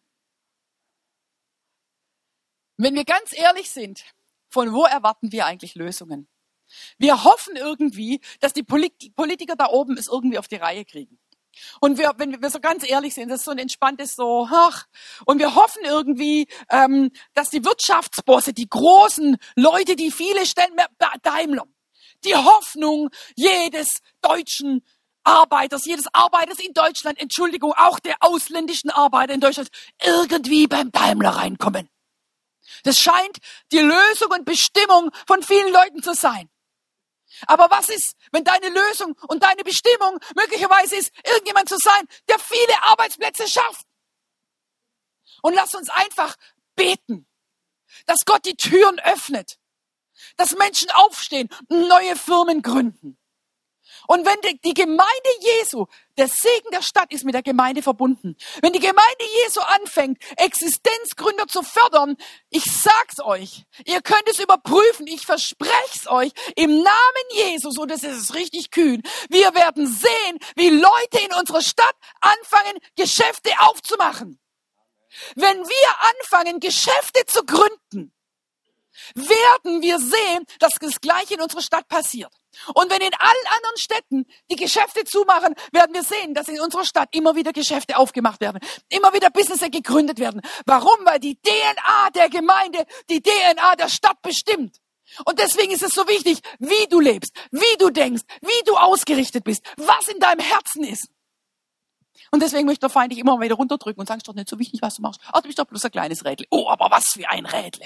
Wenn wir ganz ehrlich sind, von wo erwarten wir eigentlich Lösungen? Wir hoffen irgendwie, dass die Politiker da oben es irgendwie auf die Reihe kriegen. Und wenn wir so ganz ehrlich sind, das ist so ein entspanntes und wir hoffen irgendwie, dass die Wirtschaftsbosse, die großen Leute, die viele stellen, Daimler, die Hoffnung jedes deutschen Arbeiters, jedes Arbeiters in Deutschland, Entschuldigung, auch der ausländischen Arbeiter in Deutschland, irgendwie beim Daimler reinkommen. Das scheint die Lösung und Bestimmung von vielen Leuten zu sein. Aber was ist, wenn deine Lösung und deine Bestimmung möglicherweise ist, irgendjemand zu sein, der viele Arbeitsplätze schafft? Und lass uns einfach beten, dass Gott die Türen öffnet, dass Menschen aufstehen und neue Firmen gründen. Und wenn die Gemeinde Jesu, der Segen der Stadt ist mit der Gemeinde verbunden. Wenn die Gemeinde Jesu anfängt, Existenzgründer zu fördern, ich sag's euch, ihr könnt es überprüfen, ich verspreche es euch, im Namen Jesus, und es ist richtig kühn, wir werden sehen, wie Leute in unserer Stadt anfangen, Geschäfte aufzumachen. Wenn wir anfangen, Geschäfte zu gründen, werden wir sehen, dass das Gleiche in unserer Stadt passiert. Und wenn in allen anderen Städten die Geschäfte zumachen, werden wir sehen, dass in unserer Stadt immer wieder Geschäfte aufgemacht werden, immer wieder Businesses gegründet werden. Warum? Weil die DNA der Gemeinde, die DNA der Stadt bestimmt. Und deswegen ist es so wichtig, wie du lebst, wie du denkst, wie du ausgerichtet bist, was in deinem Herzen ist. Und deswegen möchte der Feind dich immer wieder runterdrücken und sagen, es ist doch nicht so wichtig, was du machst. Du bist doch bloß ein kleines Rädle. Aber was für ein Rädle.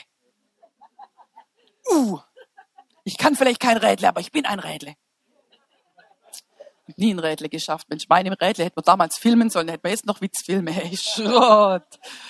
Ich kann vielleicht kein Rädle, aber ich bin ein Rädle. Nie ein Rädle geschafft. Mensch, meine Rädle hätten wir damals filmen sollen, hätten wir jetzt noch Witzfilme. Hey, Schrott.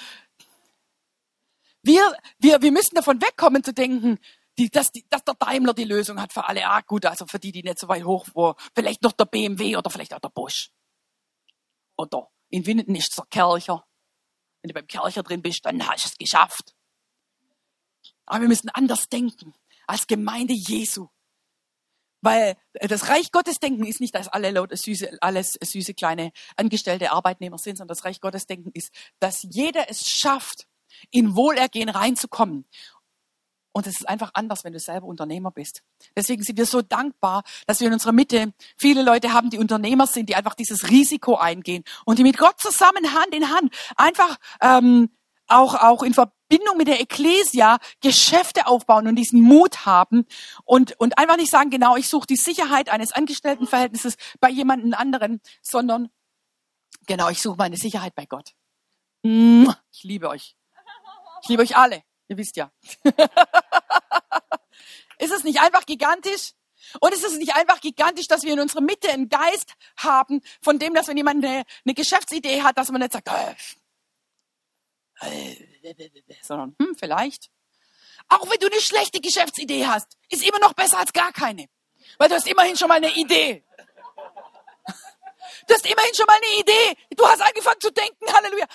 Wir müssen davon wegkommen zu denken, dass der Daimler die Lösung hat für alle. Ah, gut, also für die nicht so weit hoch, wo vielleicht noch der BMW oder vielleicht auch der Bosch. Oder in Winnenden ist es der Kercher. Wenn du beim Kercher drin bist, dann hast du es geschafft. Aber wir müssen anders denken als Gemeinde Jesu. Weil das Reich Gottes denken ist nicht, dass alles süße kleine angestellte Arbeitnehmer sind, sondern das Reich Gottes denken ist, dass jeder es schafft, in Wohlergehen reinzukommen. Und es ist einfach anders, wenn du selber Unternehmer bist. Deswegen sind wir so dankbar, dass wir in unserer Mitte viele Leute haben, die Unternehmer sind, die einfach dieses Risiko eingehen und die mit Gott zusammen Hand in Hand einfach auch in Verbindung mit der Ekklesia Geschäfte aufbauen und diesen Mut haben und einfach nicht sagen, genau, ich suche die Sicherheit eines Angestelltenverhältnisses bei jemandem anderen, sondern genau, ich suche meine Sicherheit bei Gott. Ich liebe euch. Ich liebe euch alle. Ihr wisst ja. Ist es nicht einfach gigantisch? Und ist es nicht einfach gigantisch, dass wir in unserer Mitte einen Geist haben, von dem, dass wenn jemand eine Geschäftsidee hat, dass man nicht sagt, sondern vielleicht. Auch wenn du eine schlechte Geschäftsidee hast, ist immer noch besser als gar keine. Weil du hast immerhin schon mal eine Idee. Du hast immerhin schon mal eine Idee. Du hast angefangen zu denken, Halleluja.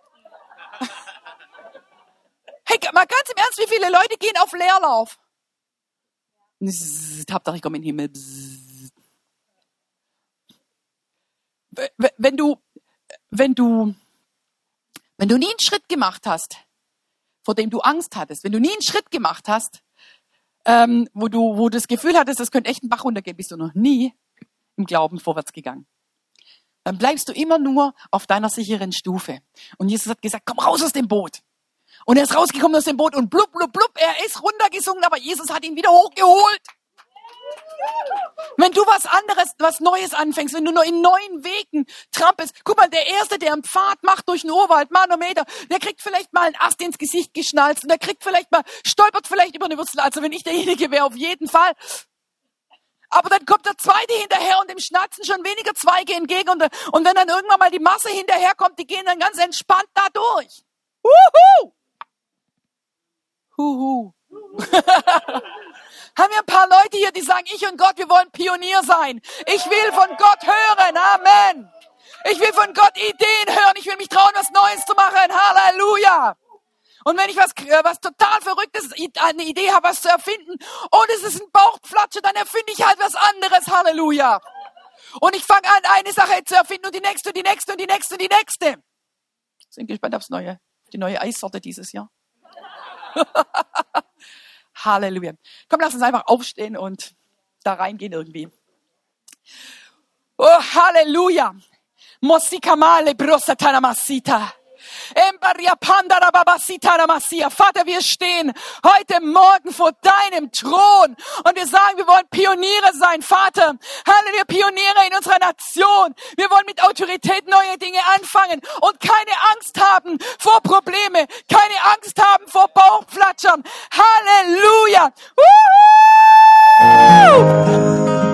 Hey, mal ganz im Ernst, wie viele Leute gehen auf Leerlauf? Hauptsache, ich komme in den Himmel. Wenn du nie einen Schritt gemacht hast, vor dem du Angst hattest, wenn du nie einen Schritt gemacht hast, wo du das Gefühl hattest, das könnte echt einen Bach runtergehen, bist du noch nie im Glauben vorwärts gegangen. Dann bleibst du immer nur auf deiner sicheren Stufe. Und Jesus hat gesagt, komm raus aus dem Boot. Und er ist rausgekommen aus dem Boot und blub, blub, blub, er ist runtergesungen, aber Jesus hat ihn wieder hochgeholt. Wenn du was anderes, was Neues anfängst, wenn du nur in neuen Wegen trampelst, guck mal, der Erste, der einen Pfad macht durch den Urwald, Manometer, der kriegt vielleicht mal einen Ast ins Gesicht geschnalzt und der kriegt vielleicht mal, stolpert vielleicht über eine Wurzel, also wenn ich derjenige wäre, auf jeden Fall. Aber dann kommt der Zweite hinterher und dem schnatzen schon weniger Zweige entgegen und wenn dann irgendwann mal die Masse hinterherkommt, die gehen dann ganz entspannt da durch. Wuhu! Huhu. Haben wir ein paar Leute hier, die sagen, ich und Gott, wir wollen Pionier sein. Ich will von Gott hören. Amen. Ich will von Gott Ideen hören. Ich will mich trauen, was Neues zu machen. Halleluja. Und wenn ich was total Verrücktes, eine Idee habe, was zu erfinden, und es ist ein Bauchflatsche, dann erfinde ich halt was anderes. Halleluja. Und ich fange an, eine Sache zu erfinden und die nächste und die nächste und die nächste und die nächste. Sind gespannt aufs Neue, die neue Eissorte dieses Jahr. Halleluja. Komm, lass uns einfach aufstehen und da reingehen irgendwie. Oh, Halleluja. Mosikamale brosatana masita. Vater, wir stehen heute Morgen vor deinem Thron und wir sagen, wir wollen Pioniere sein, Vater. Halleluja, Pioniere in unserer Nation. Wir wollen mit Autorität neue Dinge anfangen und keine Angst haben vor Probleme, keine Angst haben vor Bauchflatschern. Halleluja. Woo!